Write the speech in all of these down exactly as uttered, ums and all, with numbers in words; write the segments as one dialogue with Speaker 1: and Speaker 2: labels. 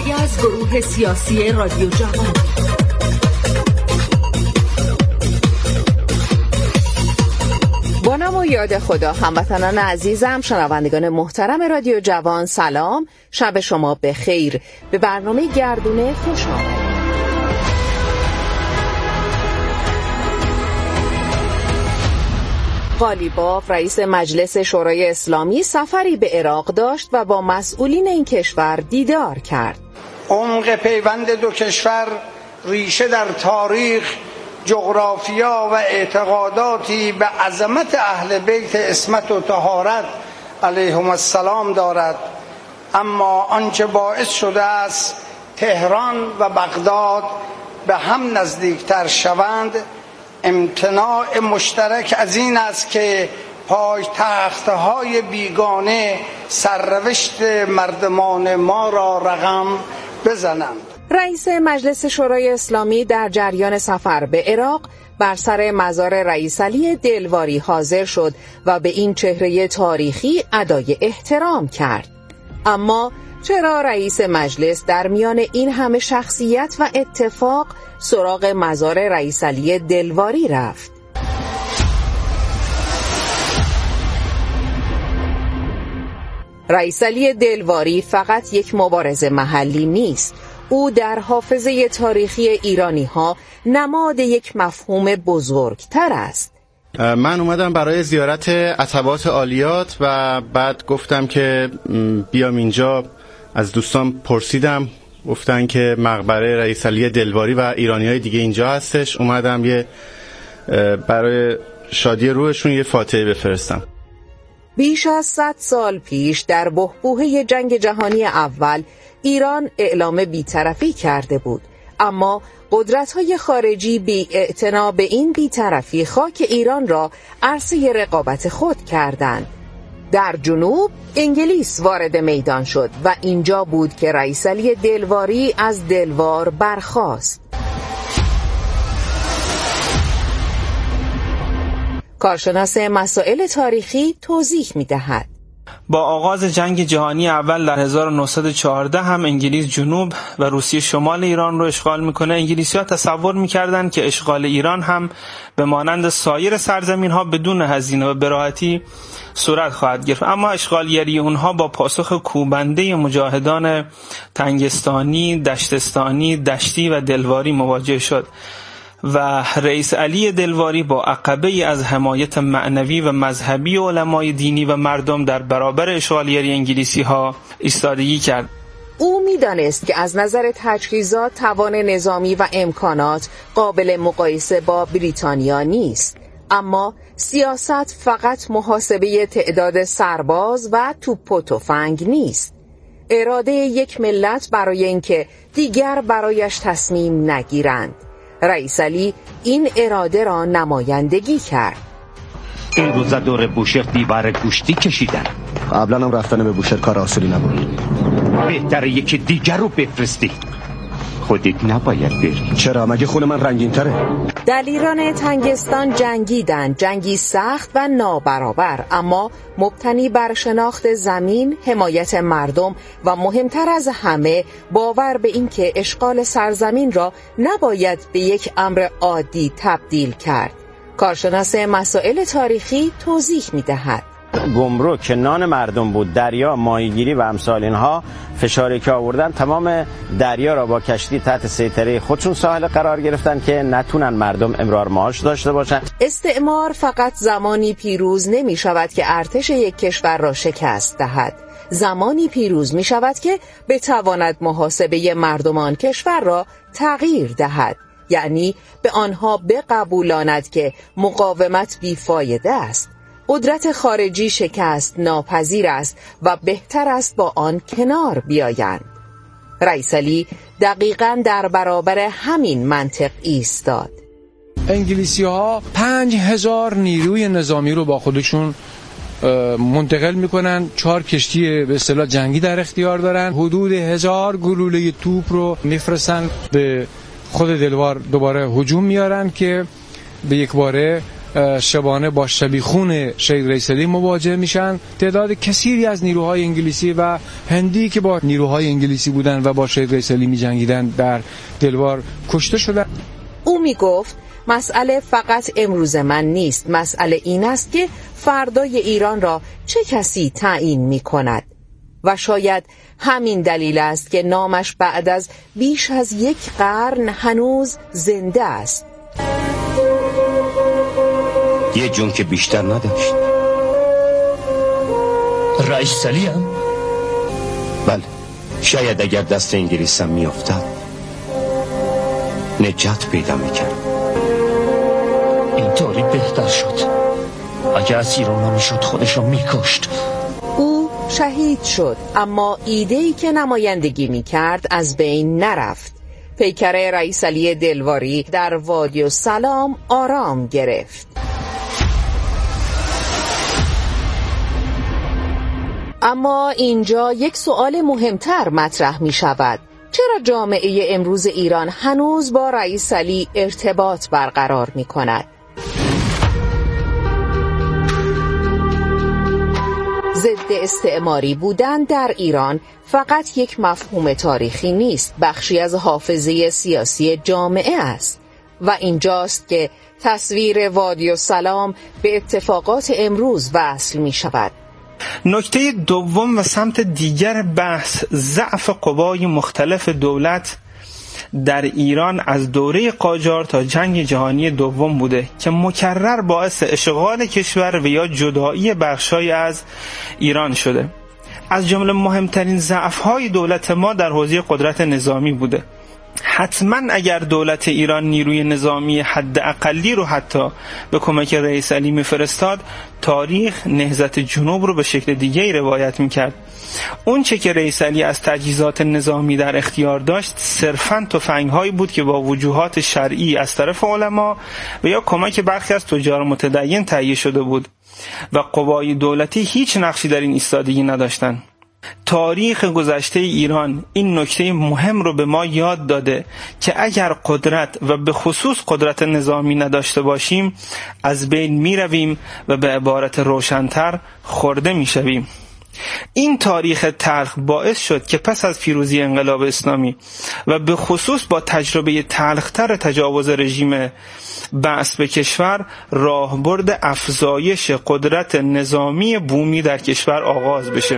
Speaker 1: خبری از گروه سیاسی رادیو جوان.
Speaker 2: با نام و یاد خدا، هموطنان عزیزم، شنوندگان محترم رادیو جوان، سلام، شب شما بخیر. به برنامه گردونه خوش آمدید. قالیباف رئیس مجلس شورای اسلامی سفری به عراق داشت و با مسئولین این کشور دیدار کرد.
Speaker 3: عمق پیوند دو کشور ریشه در تاریخ، جغرافیا و اعتقاداتی به عظمت اهل بیت عصمت و طهارت علیهم السلام دارد، اما آنچه باعث شده است تهران و بغداد به هم نزدیکتر شوند امتناع مشترک از این است که پایتخت‌های بیگانه سرنوشت مردمان ما را رقم بزنند.
Speaker 2: رئیس مجلس شورای اسلامی در جریان سفر به عراق بر سر مزار رئیس علی دلواری حاضر شد و به این چهره تاریخی ادای احترام کرد. اما چرا رئیس مجلس در میان این همه شخصیت و اتفاق سراغ مزار رئیس علی دلواری رفت؟ رئیس علی دلواری فقط یک مبارز محلی نیست. او در حافظه تاریخی ایرانی ها نماد یک مفهوم بزرگتر است.
Speaker 4: من اومدم برای زیارت عتبات عالیات و بعد گفتم که بیام اینجا. از دوستان پرسیدم، گفتن که مقبره رئیس علی دلواری و ایرانی‌های دیگه اینجا هستش. اومدم یه برای شادی روحشون یه فاتحه بفرستم.
Speaker 2: بیش از صد سال پیش در بحبوحه جنگ جهانی اول ایران اعلام بی‌طرفی کرده بود، اما قدرت‌های خارجی بی‌اعتنا به این بی‌طرفی خاک ایران را عرصه رقابت خود کردند. در جنوب انگلیس وارد میدان شد و اینجا بود که رئیس علی دلواری از دلوار برخاست. کارشناس مسائل تاریخی توضیح می‌دهد.
Speaker 5: با آغاز جنگ جهانی اول در هزار و نهصد و چهارده هم انگلیس جنوب و روسیه شمال ایران رو اشغال میکنه. انگلیسی‌ها تصور میکردن که اشغال ایران هم به مانند سایر سرزمین‌ها بدون هزینه و به راحتی صورت خواهد گرفت، اما اشغالگری اونها با پاسخ کوبنده مجاهدان تنگستانی، دشتستانی، دشتی و دلواری مواجه شد و رئیس علی دلواری با عقبه از حمایت معنوی و مذهبی علمای دینی و مردم در برابر اشغالگری انگلیسی ها ایستادگی کرد.
Speaker 2: او می‌دانست که از نظر تجهیزات، توان نظامی و امکانات قابل مقایسه با بریتانیا نیست، اما سیاست فقط محاسبه تعداد سرباز و توپ و تفنگ نیست. اراده یک ملت برای اینکه دیگر برایش تصمیم نگیرند. رئیس علی این اراده را نمایندگی کرد.
Speaker 6: این روزا دور بوشهر دیوار گوشتی کشیدن.
Speaker 7: قبلا هم رفتن به بوشهر کار آسونی نبود.
Speaker 6: بهتره یکی دیگر رو بفرستی. خودت نباید بری.
Speaker 7: چرا؟ مگه خون من رنگین تره؟
Speaker 2: در ایران تنگستان جنگیدن، جنگی سخت و نابرابر، اما مبتنی بر شناخت زمین، حمایت مردم و مهمتر از همه باور به این که اشغال سرزمین را نباید به یک امر عادی تبدیل کرد. کارشناس مسائل تاریخی توضیح می‌دهد.
Speaker 8: گمرک که نان مردم بود، دریا، ماهیگیری و امثال اینها، فشاری که آوردن تمام دریا را با کشتی تحت سیطره خودشون ساحل قرار گرفتن که نتونن مردم امرار معاش داشته باشن.
Speaker 2: استعمار فقط زمانی پیروز نمی شود که ارتش یک کشور را شکست دهد. زمانی پیروز می شود که بتواند محاسبه مردمان کشور را تغییر دهد، یعنی به آنها بقبولاند که مقاومت بیفایده است. قدرت خارجی شکست ناپذیر است و بهتر است با آن کنار بیایند. رئیس علی دقیقاً در برابر همین منطق ایستاد.
Speaker 9: انگلیسی ها پنج هزار نیروی نظامی رو با خودشون منتقل میکنن، چهار کشتی به اصطلاح جنگی در اختیار دارن، حدود هزار گلوله توپ رو میفرستن به خود دلوار، دوباره هجوم میارن که به یک باره شبانه با شبیخون شهید رئیس‌علی مواجه میشن. تعداد کثیری از نیروهای انگلیسی و هندی که با نیروهای انگلیسی بودن و با شهید رئیس‌علی می‌جنگیدن در دلوار کشته شدند.
Speaker 2: او میگفت مسئله فقط امروز من نیست، مسئله این است که فردای ایران را چه کسی تعیین می‌کند و شاید همین دلیل است که نامش بعد از بیش از یک قرن هنوز زنده است.
Speaker 6: یه جون که بیشتر نداشت.
Speaker 10: رئیس‌علی هم؟
Speaker 6: بله، شاید اگر دست انگلیسم میافتد نجات پیدا میکرد.
Speaker 10: اینطوری بهتر شد. اگر از ایران نمیشد خودش رو میکشت.
Speaker 2: او شهید شد، اما ایده‌ای که نمایندگی میکرد از بین نرفت. پیکره رئیس‌علی دلواری در وادی السلام آرام گرفت. اما اینجا یک سوال مهمتر مطرح می شود. چرا جامعه امروز ایران هنوز با رئیس‌علی ارتباط برقرار می کند؟ ضد استعماری بودن در ایران فقط یک مفهوم تاریخی نیست، بخشی از حافظه سیاسی جامعه است و اینجاست که تصویر وادی السلام به اتفاقات امروز وصل می شود.
Speaker 5: نکته دوم و سمت دیگر بحث ضعف قوای مختلف دولت در ایران از دوره قاجار تا جنگ جهانی دوم بوده که مکرر باعث اشغال کشور و یا جدایی بخشای از ایران شده. از جمله مهمترین ضعف‌های دولت ما در حوزه قدرت نظامی بوده. حتما اگر دولت ایران نیروی نظامی حد اقلی رو حتی به کمک رئیس‌علی میفرستاد، تاریخ نهضت جنوب رو به شکل دیگه‌ای روایت میکرد. اون چه که رئیس‌علی از تجهیزات نظامی در اختیار داشت صرفاً تفنگ‌هایی بود که با وجوهات شرعی از طرف علما و یا کمک برخی از تجار متدین تهیه شده بود و قوای دولتی هیچ نقشی در این ایستادگی نداشتند. تاریخ گذشته ایران این نکته مهم رو به ما یاد داده که اگر قدرت و به خصوص قدرت نظامی نداشته باشیم از بین می رویم و به عبارت روشن‌تر خورده می شویم. این تاریخ تلخ باعث شد که پس از پیروزی انقلاب اسلامی و به خصوص با تجربه تلختر تجاوز رژیم بعث به کشور راهبرد افزایش قدرت نظامی بومی در کشور آغاز بشه.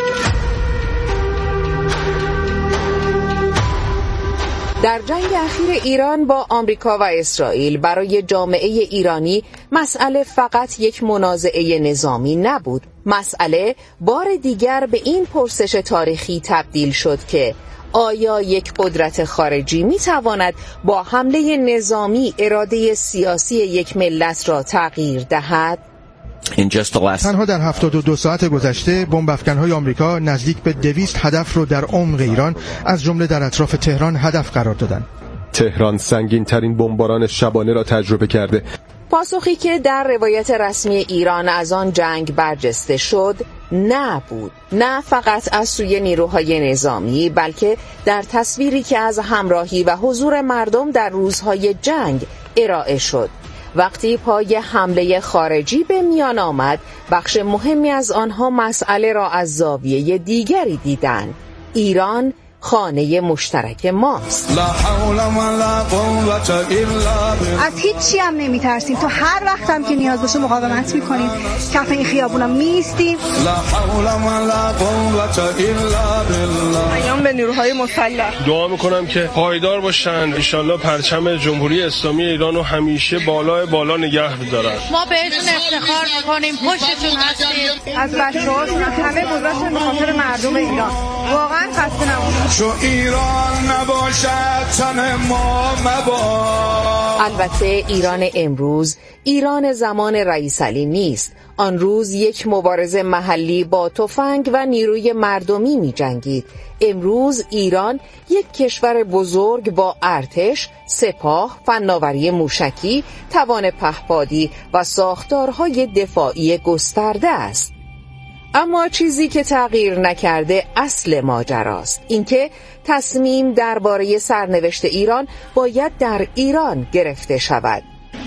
Speaker 2: در جنگ اخیر ایران با آمریکا و اسرائیل برای جامعه ایرانی مسئله فقط یک منازعه نظامی نبود. مسئله بار دیگر به این پرسش تاریخی تبدیل شد که آیا یک قدرت خارجی میتواند با حمله نظامی اراده سیاسی یک ملت را تغییر دهد؟
Speaker 11: تنها در هفتاد و دو ساعت گذشته بمب افکن‌های آمریکا نزدیک به دویست هدف رو در عمق ایران از جمله در اطراف تهران هدف قرار دادند.
Speaker 12: تهران سنگین ترین بمباران شبانه را تجربه کرده.
Speaker 2: پاسخی که در روایت رسمی ایران از آن جنگ برجسته شد نه بود، نه فقط از سوی نیروهای نظامی، بلکه در تصویری که از همراهی و حضور مردم در روزهای جنگ ارائه شد. وقتی پای حمله خارجی به میان آمد، بخش مهمی از آنها مسئله را از زاویه دیگری دیدند. ایران خانه مشترک ماست.
Speaker 13: از هیچی هم نمیترسیم، تو هر وقت هم که نیاز باشه مقاومت میکنیم، کف این خیابونا میستیم.
Speaker 14: پیام به نیروهای مسلح
Speaker 15: دعا میکنم که پایدار باشن، انشالله پرچم جمهوری اسلامی ایران رو همیشه بالا بالا نگه بدارن.
Speaker 16: ما بهتون افتخار میکنیم، پشتتون هستیم.
Speaker 13: از بچه‌ها همه گذاشتن به خاطر مردم ایران. واقعا خسته نباشید.
Speaker 17: شو ایران نباشد تن ما مباد.
Speaker 2: البته ایران امروز ایران زمان رئیس‌علی نیست. آن روز یک مبارزه محلی با تفنگ و نیروی مردمی می جنگید. امروز ایران یک کشور بزرگ با ارتش، سپاه، فناوری موشکی، توان پهپادی و ساختارهای دفاعی گسترده است. اما چیزی که تغییر نکرده اصل ماجراست، اینکه تصمیم درباره سرنوشت ایران باید در ایران گرفته شود.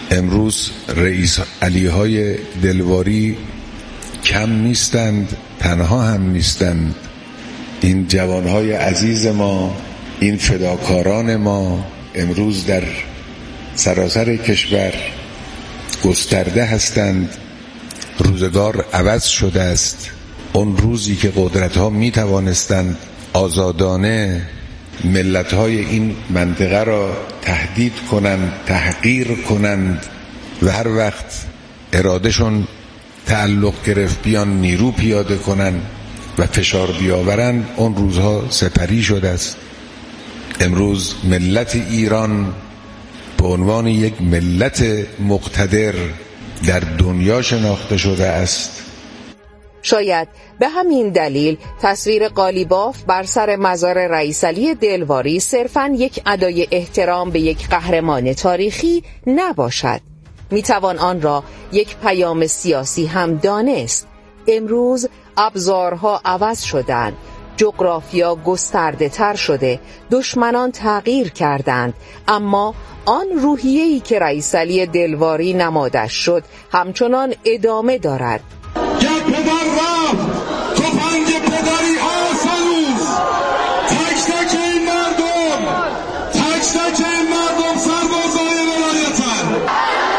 Speaker 17: امروز رئیس علیهای دلواری کم نیستند، تنها هم نیستند. این جوانهای عزیز ما، این فداکاران ما امروز در سراسر کشور گسترده هستند. روزگار عوض شده است. اون روزی که قدرت‌ها می توانستند آزادانه ملت‌های این منطقه را تهدید کنند، تحقیر کنند و هر وقت ارادهشون تعلق گرفت بیان نیرو پیاده کنند و فشار بیاورند، اون روزها سپری شده است. امروز ملت ایران به عنوان یک ملت مقتدر در دنیا شناخته شده است.
Speaker 2: شاید به همین دلیل تصویر قالیباف بر سر مزار رئیس علی دلواری صرفاً یک ادای احترام به یک قهرمان تاریخی نباشد. میتوان آن را یک پیام سیاسی هم دانست. امروز ابزارها عوض شدند، جغرافیا گسترده تر شده، دشمنان تغییر کردند، اما آن روحیه‌ای که رئیس علی دلواری نمادش شد همچنان ادامه دارد.
Speaker 17: یک پدر رفت، تفنگ پدری آسانوز، تک تک این مردم، تک تک این مردم سربازای ولایتن.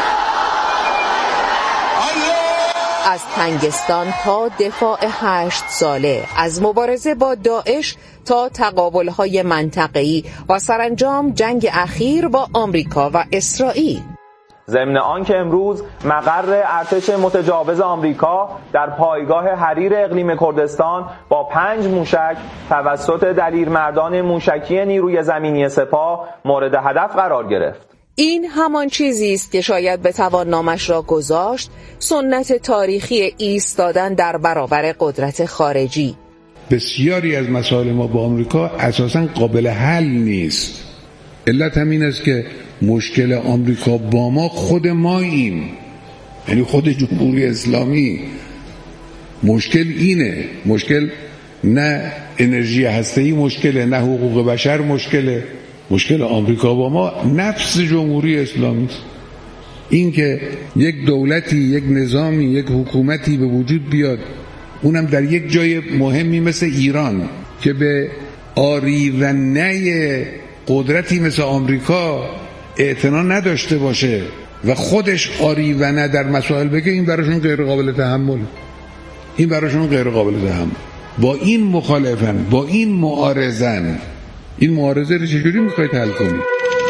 Speaker 2: از تنگستان تا دفاع هشت ساله، از مبارزه با داعش تا تقابل‌های منطقه‌ای و سرانجام جنگ اخیر با آمریکا و اسرائیل.
Speaker 18: ضمن آن که امروز مقر ارتش متجاوز آمریکا در پایگاه حریر اقلیم کردستان با پنج موشک توسط دلیرمردان موشکی نیروی زمینی سپاه مورد هدف قرار گرفت.
Speaker 2: این همان چیزی است که شاید بتوان نامش را گذاشت سنت تاریخی ایستادن در برابر قدرت خارجی.
Speaker 19: بسیاری از مسائل ما با آمریکا اساساً قابل حل نیست. علت همین است که مشکل آمریکا با ما خود ماییم، یعنی خود جمهوری اسلامی. مشکل اینه، مشکل نه انرژی هسته‌ای مشکله، نه حقوق بشر مشکله. مشکل آمریکا با ما نفس جمهوری اسلامی است. این که یک دولتی، یک نظامی، یک حکومتی به وجود بیاد، اونم در یک جای مهمی مثل ایران که به آری و نی قدرتی مثل آمریکا اعتنا نداشته باشه و خودش آری و نه در مسائل بگه، این براشون غیر قابل تحمل. این براشون غیر قابل تحمل. با این مخالفن، با این معارضن. این معارضه رو چجوری میخواید حل کنید؟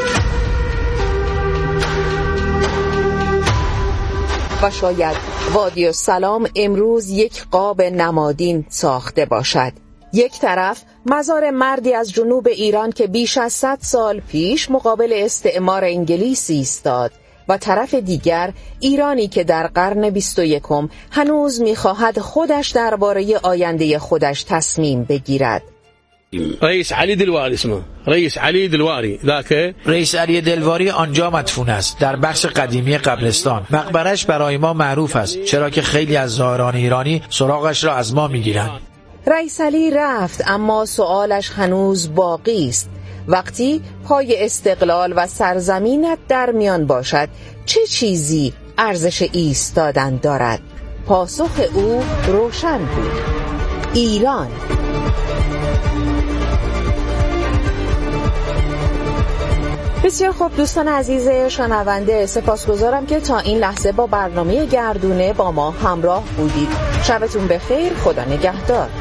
Speaker 2: و شاید وادی السلام امروز یک قاب نمادین ساخته باشد. یک طرف مزار مردی از جنوب ایران که بیش از صد سال پیش مقابل استعمار انگلیسی ایستاد و طرف دیگر ایرانی که در قرن بیست و یکم هنوز می‌خواهد خودش درباره آینده خودش تصمیم بگیرد.
Speaker 20: رئیس علی دلواری اسمه رئیس علی دلواری ذاک
Speaker 21: رئیس علی دلواری آنجا مدفون است، در بخش قدیمی قبرستان. مقبرش برای ما معروف است، چرا که خیلی از زائران ایرانی سراغش را از ما میگیرند.
Speaker 2: رئیس علی رفت، اما سوالش هنوز باقی است. وقتی پای استقلال و سرزمینت در میان باشد، چه چیزی ارزش ایستادن دارد؟ پاسخ او روشن بود: ایران. بسیار خوب دوستان عزیز شنونده، سپاسگزارم که تا این لحظه با برنامه گردونه با ما همراه بودید. شبتون بخیر، خدا نگهدار.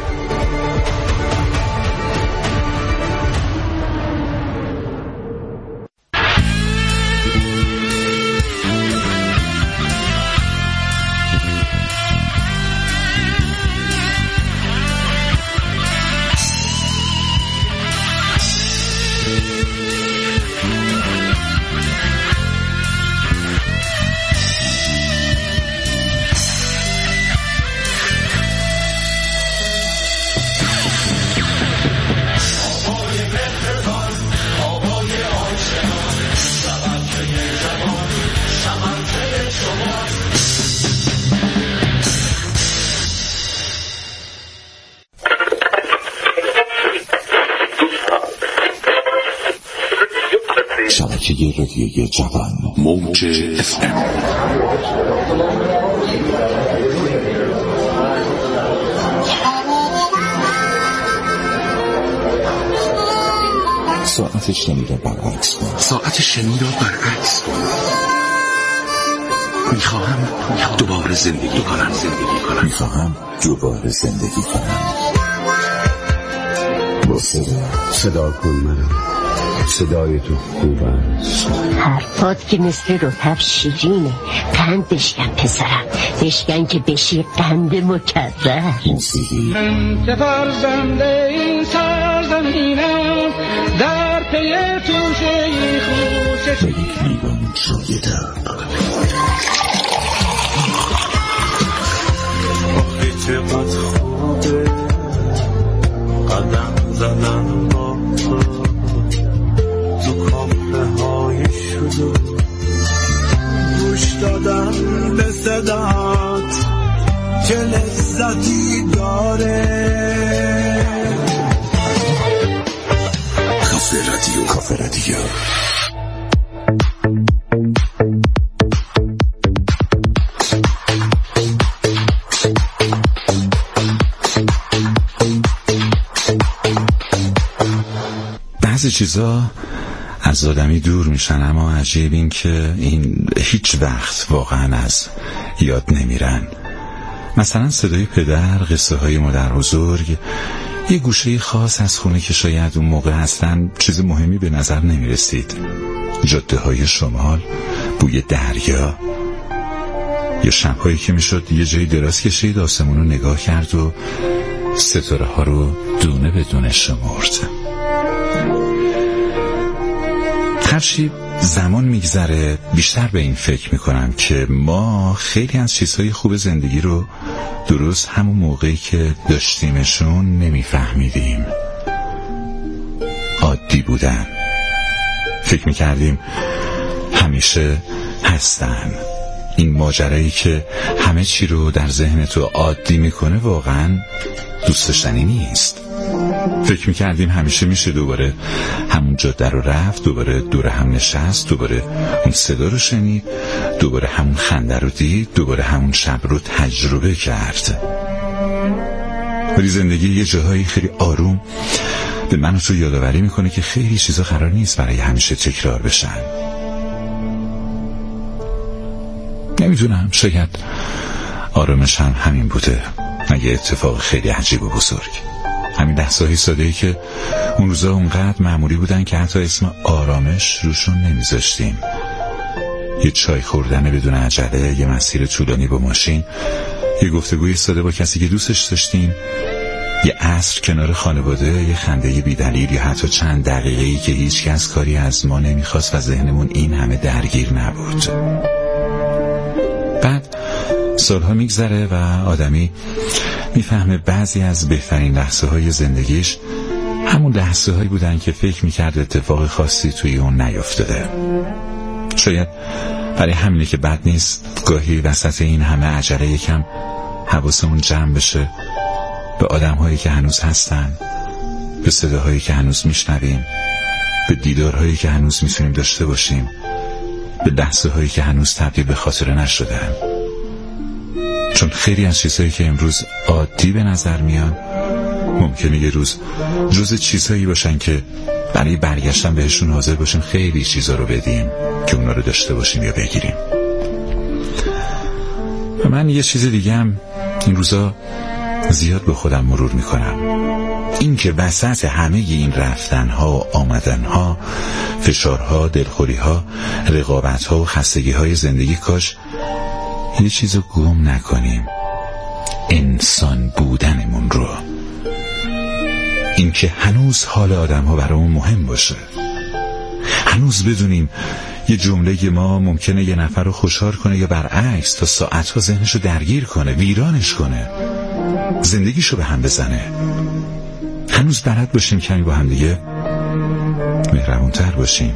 Speaker 1: شبکه رادیویی جوان موج اف ام. ساعت شنیده برعکس کن. ساعت شنیده برعکس کن. میخواهم دوباره زندگی کنم. زندگی کنم. میخواهم دوباره زندگی کنم. با صدا صدا کن منم. صدای تو خوب است.
Speaker 22: حرفات که مثل رطب شیرینه. قند بشکن پسرم، بشکن که بشی قند مکرر.
Speaker 1: موسیقی
Speaker 17: من که فرزنده این سرزمینم، در پی توشه خوشش
Speaker 1: و یک لیوان چای درد.
Speaker 23: آخه چقدر خوبه قدم زدن با تو تو کافه های شلو، گوش دادن به صدات چه لذتی داره.
Speaker 1: کافه رادیو. کافه رادیو.
Speaker 24: بعضی چیزا از آدمی دور میشن، اما عجیب این که این هیچ وقت واقعا از یاد نمیرن. مثلا صدای پدر، قصه های مادر بزرگ، یه گوشه خاص از خونه که شاید اون موقع اصلا چیز مهمی به نظر نمیرسید، جاده های شمال، بوی دریا، یا شب‌هایی که میشد یه جایی دراز کشید، آسمون رو نگاه کرد و ستاره ها رو دونه به دونه شمرد. هرچی زمان میگذره بیشتر به این فکر میکنم که ما خیلی از چیزهای خوب زندگی رو درست همون موقعی که داشتیمشون نمیفهمیدیم. عادی بودن، فکر میکردیم همیشه هستن. این ماجرایی که همه چی رو در ذهن تو عادی میکنه واقعا دوست داشتنی نیست. فکر میکردیم همیشه میشه دوباره همون جاده رو رفت، دوباره دور هم نشست، دوباره اون صدا رو شنید، دوباره همون خنده رو دید، دوباره همون شب رو تجربه کرد. ولی زندگی یه جاهایی خیلی آروم به من و تو یادآوری میکنه که خیلی چیزا قرار نیست برای همیشه تکرار بشن. نمیدونم، شاید آرامش هم همین بوده، مگه اتفاق خیلی عجیب و بزرگ. همین لحظه‌های ساده‌ای که اون روزا اونقدر معمولی بودن که حتی اسم آرامش روشون نمیذاشتیم. یه چای خوردن بدون عجله، یه مسیر طولانی با ماشین، یه گفتگوی ساده با کسی که دوستش داشتیم، یه عصر کنار خانواده، یه خنده بی‌دلیل، یا حتی چند دقیقه‌ای که هیچ کس کاری از ما نمیخواست و ذهنمون این همه درگیر نبود. بعد سالها میگذره و آدمی میفهمه بعضی از بهترین لحظه های زندگیش همون لحظه هایی بودن که فکر میکرد اتفاق خاصی توی اون نیفتاده. شاید برای همینه که بد نیست گاهی وسط این همه عجله یکم حواسمون جمع بشه به آدم هایی که هنوز هستن، به صداهایی که هنوز میشنویم، به دیدارهایی که هنوز میتونیم داشته باشیم، به لحظه هایی که هنوز تبدیل به خاطره نشدن. چون خیلی از چیزهایی که امروز عادی به نظر میان ممکنه یه روز جز چیزهایی باشن که برای برگشتن بهشون حاضر باشیم خیلی چیزا رو بدیم که اونا رو داشته باشیم یا بگیریم. و من یه چیز دیگه هم این روزا زیاد به خودم مرور میکنم، این که وسط همه این رفتنها و آمدنها، فشارها، دلخوریها، رقابتها و خستگیهای زندگی کاش یه چیزو گم نکنیم، انسان بودنمون رو. این که هنوز حال آدم ها برامون مهم باشه، هنوز بدونیم یه جمله ما ممکنه یه نفر رو خوشحال کنه یا برعکس تا ساعتها ذهنشو درگیر کنه، ویرانش کنه، زندگیشو به هم بزنه. هنوز بلد باشیم کمی با هم دیگه مهربونتر باشیم،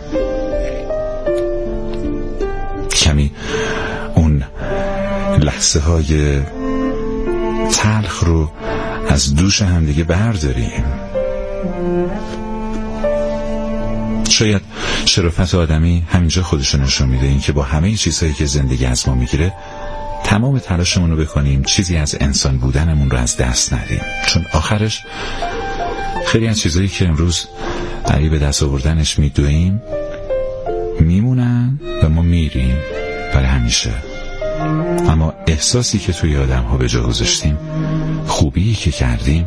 Speaker 24: کمی اون لحظه های تلخ رو از دوش همدیگه برداریم. شاید شرافت آدمی همینجا خودشو نشون میده، این که با همه چیزهایی که زندگی از ما میگیره تمام تلاشمون رو بکنیم چیزی از انسان بودنمون رو از دست ندیم، چون آخرش خیلی از چیزهایی که امروز برای به دست آوردنش میدویم میمونن و ما میریم برای همیشه. اما احساسی که توی آدم ها به جا گذاشتیم، خوبی که کردیم،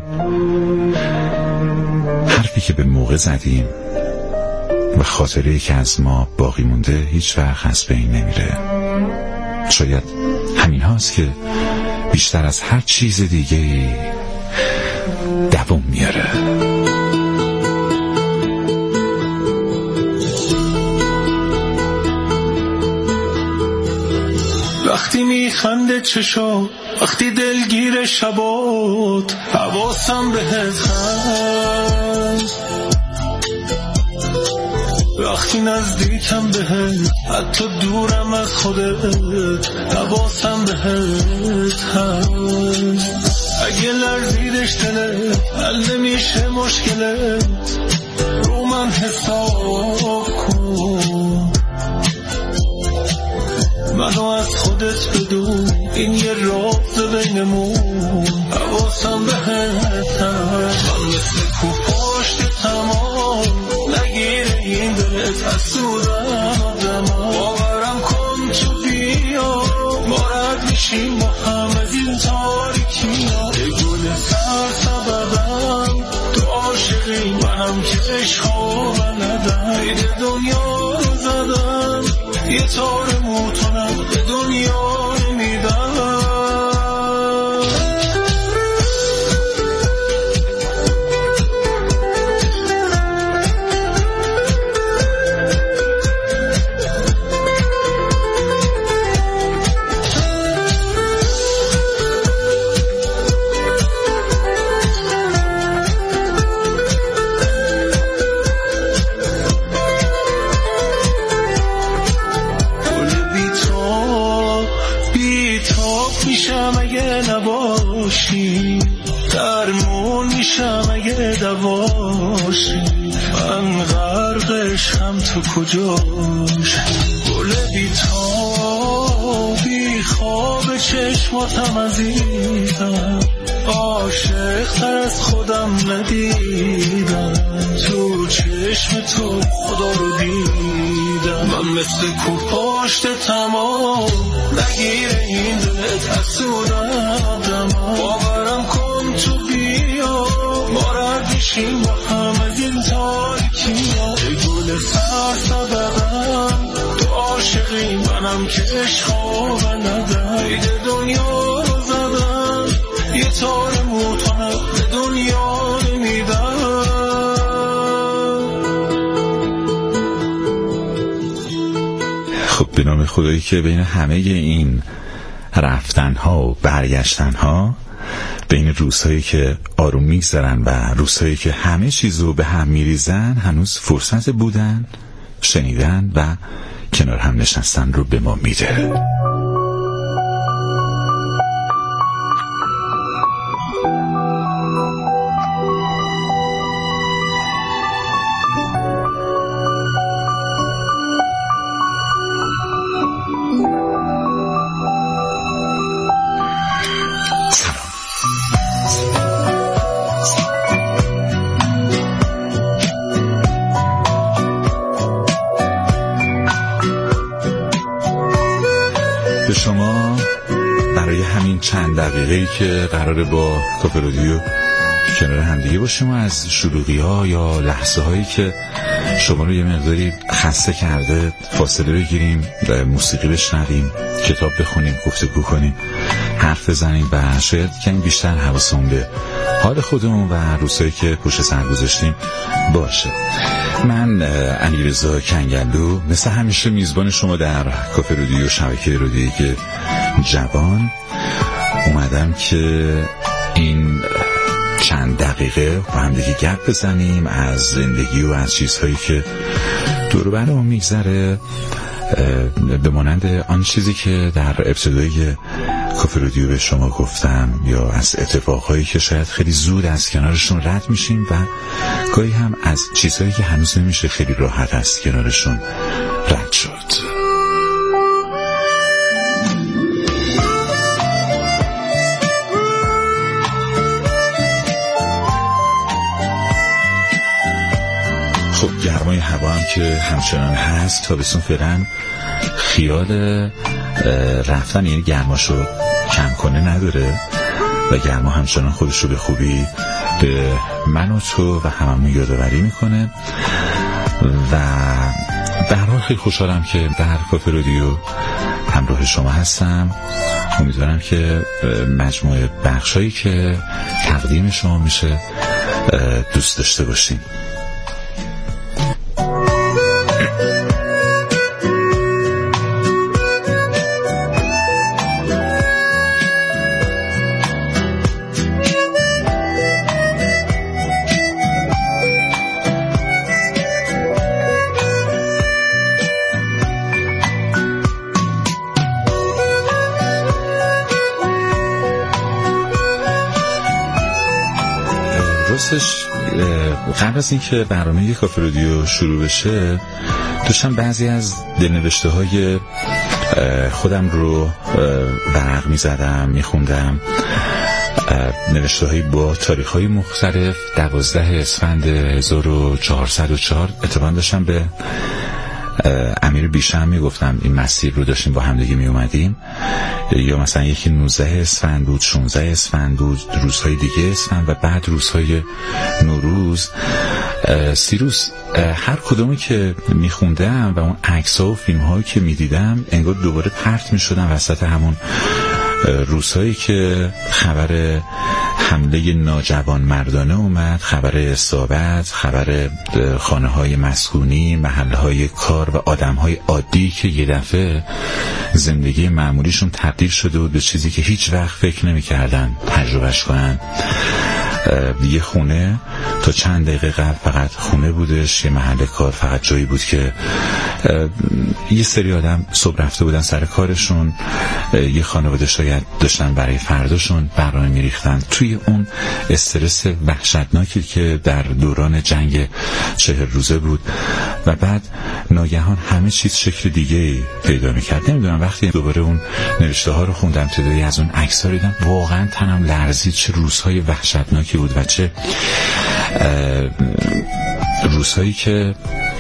Speaker 24: حرفی که به موقع زدیم و خاطره‌ای که از ما باقی مونده هیچ وقت از بین نمیره. شاید همین هاست که بیشتر از هر چیز دیگه دوام میاره.
Speaker 23: وقتی میخنده چشا، وقتی دلگیر شبات، حواسم بهت هست، وقتی نزدیکم بهت، حتی دورم از خودت، حواسم بهت هست. اگه لرزیدش دلت، حل نمیشه مشکلت، رو من حساب کن، منو از خودت بدون، این یه راز بینمون، حواسم بهت هست. من مثل کو پشت تمام، نگیره این دلت حسودن آدم، باورم کن تو بیا، ما رد میشیم با هم از این تاریکی ها. ای گل سر سببم تو عاشقی، منم که عشقا بلدم، عید دنیا رو زدم، یه تار موتونم به دنیا نمیدم. درمون میشم اگه دواشی، من غرقش هم تو کجاش، گل بی تا بی خواب چشماتم عزیزم، عاشق تر از خودم ندیدم، تو چشم تو خدا رو دیدم. من مثل کو پشت تمام، نگیره این دلت حسودن آدم، باورم کن تو بیا، ما رد میشیم با هم از این تاریکی ها. ای گل سر سببم تو عاشقی، منم که عشقا بلدم، عید دنیا رو زدم، یه تار موتونم به دنیا نمیدم.
Speaker 24: خب به نام خدایی که بین همه این رفتنها و برگشتنها، بین روزهایی که آروم میگذرن و روزهایی که همه چیزو به هم میریزن، هنوز فرصت بودن، شنیدن و کنار هم نشستن رو به ما میده. شما برای همین چند دقیقه‌ای که قراره با کافه رادیو کنار همدیگه باشیم و از شلوغی ها یا لحظه هایی که شما رو یه مقداری خسته کرده فاصله بگیریم، موسیقی بشنویم، کتاب بخونیم، گفتگو کنیم، حرف بزنیم و شاید کمی بیشتر حواسمون به حال خودمون و روزهایی که پشت سر گذاشتیم باشه. من علیرضا کنگلو مثل همیشه میزبان شما در کافه رادیو، شبکه رادیویی که جوان، اومدم که این چند دقیقه با هم دیگه گپ بزنیم از زندگی و از چیزهایی که دور و برمون میگذره، به مانند آن چیزی که در ابتدای کافه رادیو به شما گفتم یا از اتفاقهایی که شاید خیلی زود از کنارشون رد میشیم و گاهی هم از چیزهایی که هنوز نمیشه خیلی راحت از کنارشون رد شد. خب گرمای هوا هم که همچنان هست، تابستون فعلا خیال رفتن یعنی گرماشو کم کنه نداره و گرما همچنان خودش رو به خوبی به من و تو و هممون یادآوری میکنه و به هر حال خیلی خوشحالم که در کافه رادیو همراه شما هستم. امیدوارم که مجموعه بخشایی که تقدیم شما میشه دوست داشته باشین. قبل از اینکه برنامه کافه رادیو شروع بشه داشتم بعضی از دلنوشته های خودم رو ورق می زدم می خوندم، نوشته های با تاریخ های مختلف. دوازده اسفند هزار و چهارصد و چهار اتفاقا داشتم به امیر بیشم می گفتم این مسیر رو داشتیم با همدیگه می اومدیم، یا مثلا یکی نوزده اسفند بود، شانزده اسفند بود، روزهای دیگه اسفند و بعد روزهای نوروز. سیروس هر کدومی که میخوندم و اون عکس‌ها و فیلم‌هایی که میدیدم انگار دوباره پرت میشدم وسط همون روزهایی که خبر حمله ناجوان مردانه اومد، خبر اصابت، خبر خانه های مسکونی، محله های کار و آدم های عادی که یه دفعه زندگی معمولیشون تبدیل شده بود به چیزی که هیچ وقت فکر نمی کردن تجربهش کنن. یه خونه تا چند دقیقه قبل فقط خونه بودش، یه محل کار فقط جایی بود که یه سری آدم صبح رفته بودن سر کارشون، یه خانواده شاید داشتن برای فرداشون برنامه میریختن. توی اون استرس وحشتناکی که در دوران جنگ چهل روزه بود و بعد ناگهان همه چیز شکل دیگه پیدا میکرد. نمیدونم وقتی دوباره اون نوشته ها رو خوندم، تعدادی از اون عکس‌ها رو دیدم، واقعا تنم لرزید. چه روزهای وحشتناکی بود و چه روزهایی که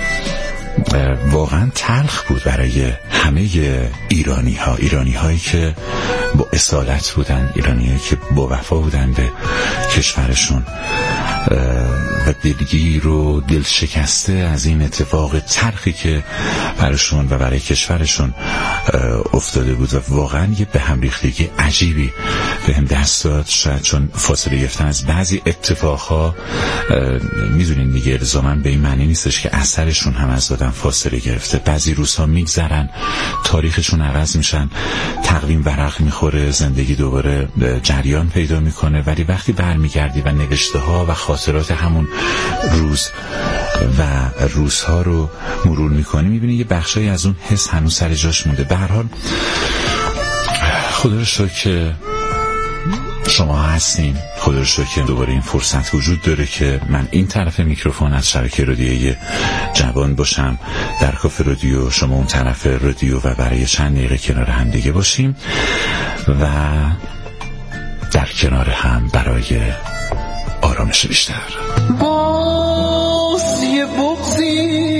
Speaker 24: واقعا تلخ بود برای همه ایرانی ها، ایرانی هایی که با اصالت بودن، ایرانی هایی که با وفا بودن به کشورشون و دلگیر و دل شکسته از این اتفاق تلخی که براشون و برای کشورشون افتاده بود و واقعا یه به هم ریختگی عجیبی به هم دست داد. شاید چون فاصله گرفتن از بعضی اتفاقها، میدونین دیگه الزاماً به این معنی نیستش که اثرشون هم از دادن فاصله گرفته. بعضی روزها میگذرن، تاریخشون عوض میشن، تقویم ورق میخوره، زندگی دوباره جریان پیدا میکنه، ولی وقتی برمیگردی و نوشته ها و خاطرات همون روز و روزها رو مرور میکنی، میبینی یه بخشایی از اون حس هنوز سر جاش مونده. به هر حال خدا رو شکر که شما هستین، خدا رو شکر که دوباره این فرصت وجود داره که من این طرف میکروفون از شبکه رادیویی جوان باشم در کافه رادیو، شما اون طرف رادیو و برای چند دقیقه کنار هم دیگه باشیم و در کنار هم برای آرامش بیشتر.
Speaker 23: باز یه بغضی